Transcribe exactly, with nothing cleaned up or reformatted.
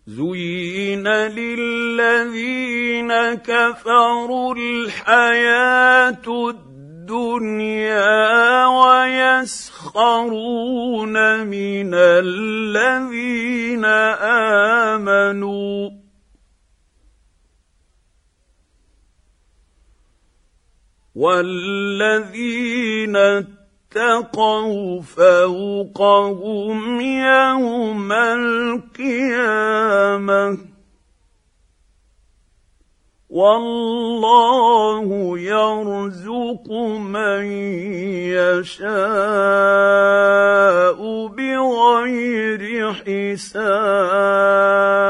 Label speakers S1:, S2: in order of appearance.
S1: زين للذين كفروا الحياة الدنيا ويسخرون من الذين آمنوا والذين اتقوا فوقهم يوم القيامة والله يرزق من يشاء بغير حساب.